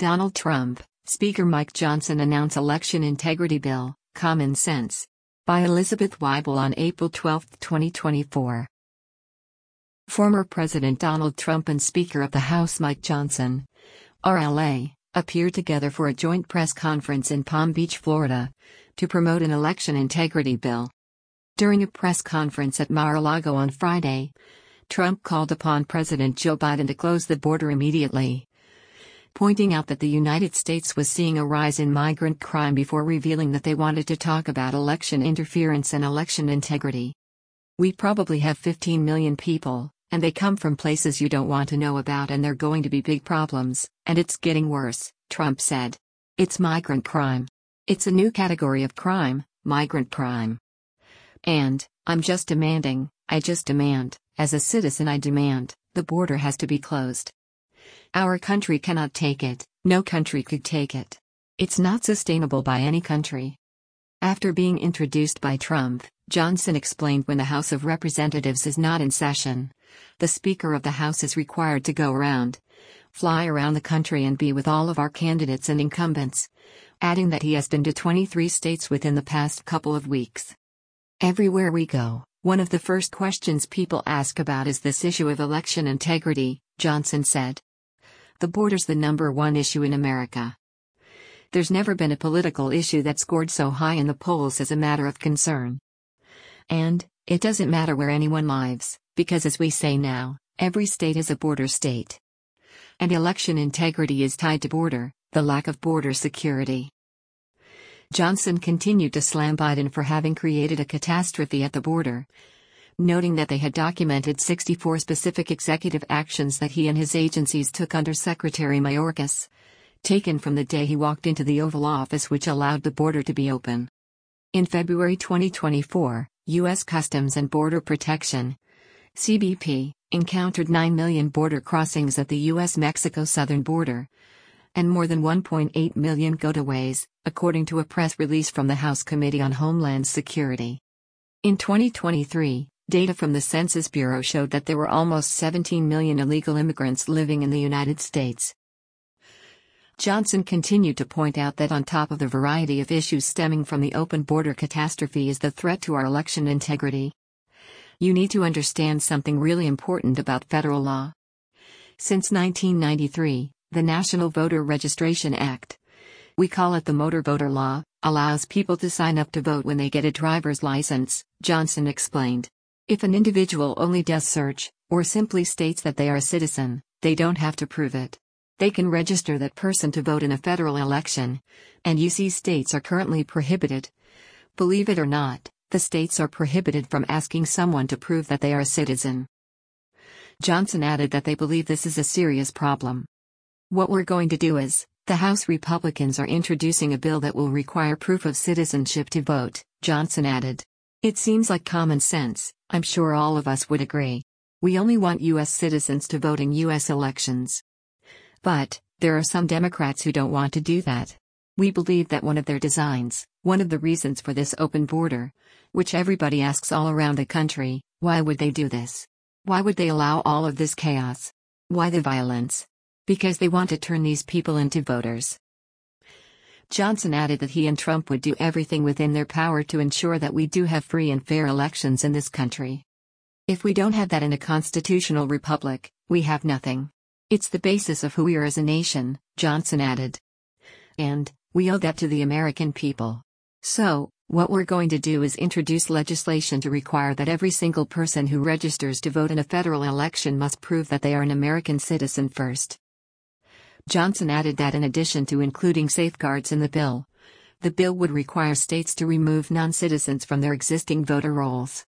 Donald Trump, Speaker Mike Johnson announce election integrity bill, Common Sense. By Elizabeth Weibel on April 12, 2024. Former President Donald Trump and Speaker of the House Mike Johnson, RLA, appeared together for a joint press conference in Palm Beach, Florida, to promote an election integrity bill. During a press conference at Mar-a-Lago on Friday, Trump called upon President Joe Biden to close the border immediately, pointing out that the United States was seeing a rise in migrant crime before revealing that they wanted to talk about election interference and election integrity. "We probably have 15 million people, and they come from places you don't want to know about, and they're going to be big problems, and it's getting worse," Trump said. "It's migrant crime. It's a new category of crime, migrant crime. And, I just demand, as a citizen I demand, the border has to be closed. Our country cannot take it, no country could take it. It's not sustainable by any country." After being introduced by Trump, Johnson explained when the House of Representatives is not in session, the Speaker of the House is required to fly around the country and be with all of our candidates and incumbents, adding that he has been to 23 states within the past couple of weeks. "Everywhere we go, one of the first questions people ask about is this issue of election integrity," Johnson said. "The border's the number one issue in America. There's never been a political issue that scored so high in the polls as a matter of concern. And, it doesn't matter where anyone lives, because as we say now, every state is a border state. And election integrity is tied to the lack of border security." Johnson continued to slam Biden for having created a catastrophe at the border, noting that they had documented 64 specific executive actions that he and his agencies took under Secretary Mayorkas, taken from the day he walked into the Oval Office, which allowed the border to be open. In February 2024, U.S. Customs and Border Protection, CBP, encountered 9 million border crossings at the U.S.-Mexico southern border, and more than 1.8 million gotaways, according to a press release from the House Committee on Homeland Security. In 2023, data from the Census Bureau showed that there were almost 17 million illegal immigrants living in the United States. Johnson continued to point out that on top of the variety of issues stemming from the open border catastrophe is the threat to our election integrity. "You need to understand something really important about federal law. Since 1993, the National Voter Registration Act, we call it the Motor Voter Law, allows people to sign up to vote when they get a driver's license," Johnson explained. "If an individual only does search, or simply states that they are a citizen, they don't have to prove it. They can register that person to vote in a federal election, and you see states are currently prohibited. Believe it or not, the states are prohibited from asking someone to prove that they are a citizen." Johnson added that they believe this is a serious problem. "What we're going to do is, the House Republicans are introducing a bill that will require proof of citizenship to vote," Johnson added. "It seems like common sense, I'm sure all of us would agree. We only want U.S. citizens to vote in U.S. elections. But, there are some Democrats who don't want to do that. We believe that one of their designs, one of the reasons for this open border, which everybody asks all around the country, why would they do this? Why would they allow all of this chaos? Why the violence? Because they want to turn these people into voters." Johnson added that he and Trump would do everything within their power to ensure that we do have free and fair elections in this country. "If we don't have that in a constitutional republic, we have nothing. It's the basis of who we are as a nation," Johnson added. "And, we owe that to the American people. So, what we're going to do is introduce legislation to require that every single person who registers to vote in a federal election must prove that they are an American citizen first." Johnson added that in addition to including safeguards in the bill would require states to remove non-citizens from their existing voter rolls.